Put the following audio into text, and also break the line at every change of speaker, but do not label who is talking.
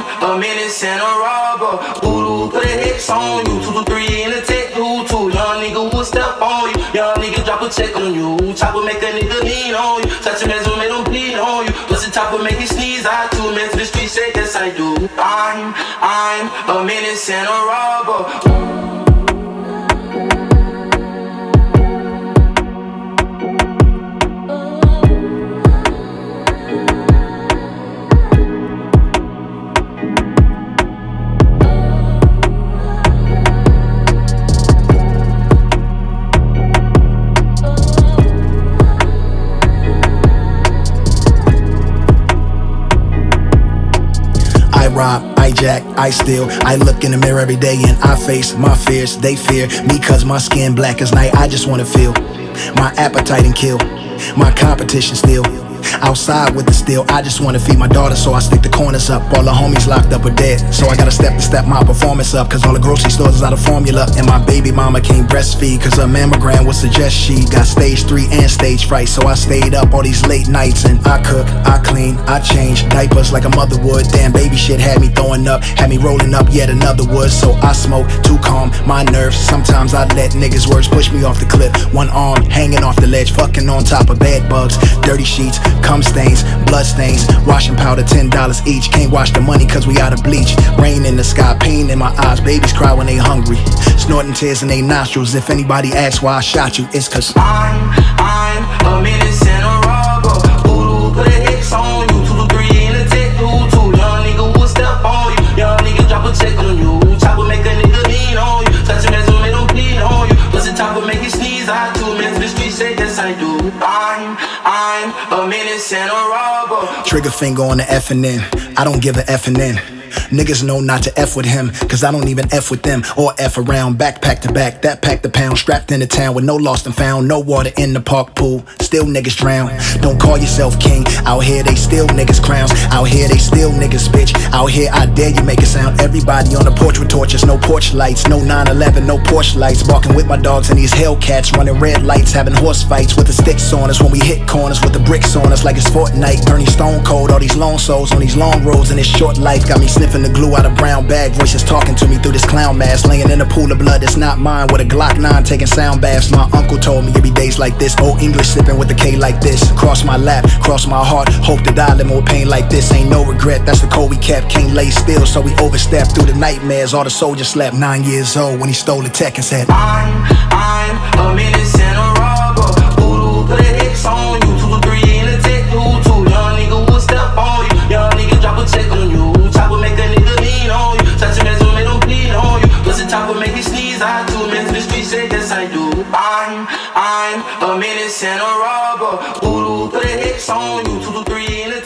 a menace and a robber. Voodoo, put a hex on you. 2 to 3 in the tech, 2. Young nigga will step on you. Young nigga drop a check on you. Chopper make a nigga lean on you. Touch him as well, make him bleed on you. Plus the top will make you sneeze. I too, man, to the street say yes I do. I'm a menace and a robber.
I jack, I steal. I look in the mirror every day and I face my fears. They fear me cause my skin black as night. I just wanna feel my appetite and kill my competition still. Outside with the steel, I just wanna feed my daughter, so I stick the corners up. All the homies locked up are dead, so I gotta step my performance up. Cause all the grocery stores is out of formula, and my baby mama can't breastfeed cause her mammogram would suggest she got stage 3 and stage fright. So I stayed up all these late nights and I cook, I clean, I change diapers like a mother would. Damn, baby shit had me throwing up, had me rolling up yet another wood. So I smoke to calm my nerves. Sometimes I let niggas' words push me off the cliff. One arm hanging off the ledge, fucking on top of bed bugs, dirty sheets, cum stains, blood stains, washing powder, $10 each. Can't wash the money cause we out of bleach. Rain in the sky, pain in my eyes. Babies cry when they hungry, snorting tears in their nostrils. If anybody asks why I shot you, it's cause
I'm a menace and a robber. Voodoo, put a hex on you. 2 to 3 in the tech, 2. Young nigga will step on you. Young nigga drop a check on you. Chopper make a nigga lean on you. Touch him as well, make him bleed on you. Plus the top will make you sneeze. I too, man, to the street say yes I do. I'm a menace and a robber.
Trigger finger on the F and N. I don't give a F and N. Niggas know not to F with him, cause I don't even F with them or F around. Backpack to back, that pack the pound. Strapped into town with no lost and found. No water in the park pool, still niggas drown. Don't call yourself king, out here they steal niggas crowns. Out here they steal niggas bitch. Out here I dare you make a sound. Everybody on the porch with torches, no porch lights. No 911, no porch lights. Barking with my dogs and these Hellcats. Running red lights, having horse fights with the sticks on us. When we hit corners with the bricks on us like it's Fortnite. Bernie Stone Cold, all these lone souls on these long roads in this short life. Got me sniffing the glue out of brown bag. Voices talking to me through this clown mask. Laying in a pool of blood that's not mine with a Glock 9 taking sound baths. My uncle told me it'd be days like this. Old English sipping with the K like this. Cross my lap, cross my heart. Hope to die living with pain like this. Ain't no regret, that's the code we kept. Can't lay still, so we overstepped through the nightmares. All the soldiers slept. 9 years old when he stole the tech and said
I'm a menace and a robber. Voodoo, put a hex on you. 2 to 3 in the tech, 2. Young nigga will step on you. Young nigga drop a check on you. Chopper make a nigga lean on you. Touch him as well, make him bleed on you. Plus the top will make you sneeze. I too, man, to the street say yes I do. I'm a menace and a robber. Voodoo, put a hex on you. 2 to 3 in the